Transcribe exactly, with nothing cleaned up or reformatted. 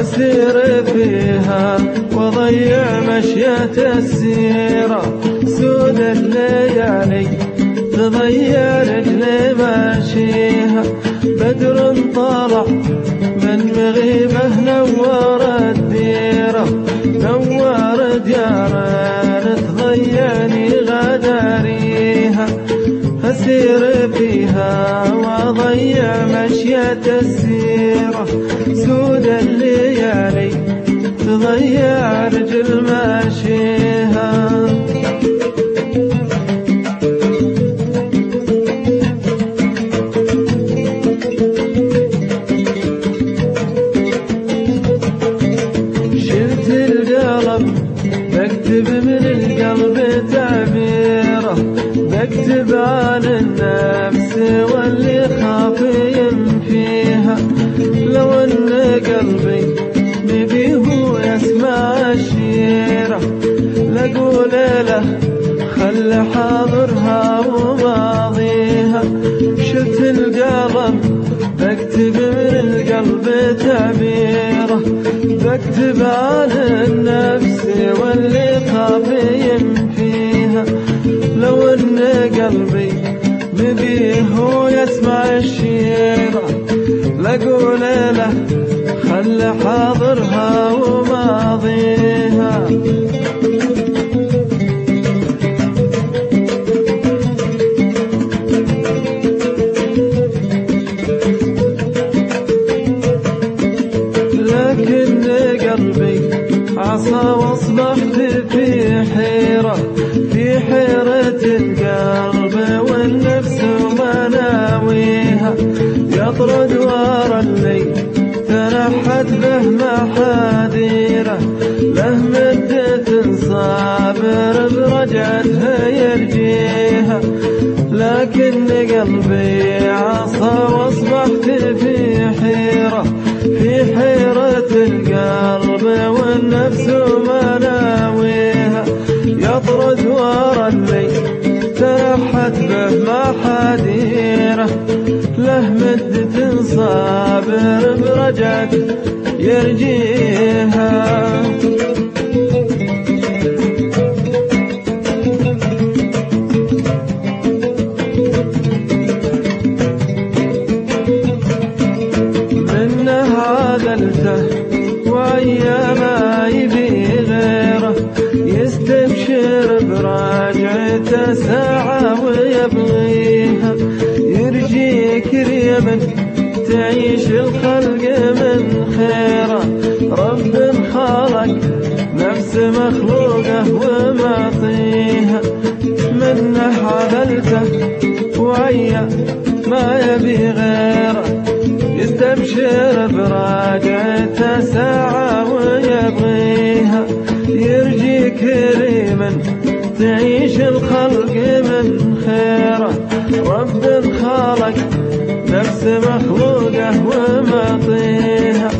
أسير فيها وضيع مشية السيرة، سود الليالي تضيع رجلي ماشيها، بدر طلع من مغيبه نور الديرة، نور ديارنا تضيعني غداريها، أسير فيها وأضيع مشية السيرة، سود الليالي تضيع رجل ماشيها. شلت القلم بكتب من القلب تعبيره، بكتب عن النفس واللي خافين فيها، لو ان قلبي نبيه يسمع الشيرة، لقول له خل حاضرها وماضيها. شلت القلم بكتب من القلب تعبيره، بكتب عن النفس واللي خافين فيها، لو ان قلبي نبيه يسمع الشيرة، لقول له خل حاضرها وماضيها. لكن قلبي عصى واصبحت في حيرة، في حيرة القلب والنفس ومناويها، يطرد ورا الليل تنحت به محاديره، له مدة صابر برجعتها يرجيها، لكن قلبي عصى واصبحت في حيرة، في حيرة القلب والنفس ومناويها، يطرد ورا الليل تنحت به محاديره، له مدة صابر برجعت يرجيها. منه عذلته وأيام يبي غيره، يستبشر براجعته ساعة ويبغيها، يرجي كريما تعيش الخلق من خيره، رب خلق نفس مخلوقه ومعطيها، منه عذلته وعيا ما يبي غيره، يستبشر براجعته ساعة ويبغيها، يرجي كريما تعيش الخلق من خيره، رب خلق نفس مخلوقه ومعطيها،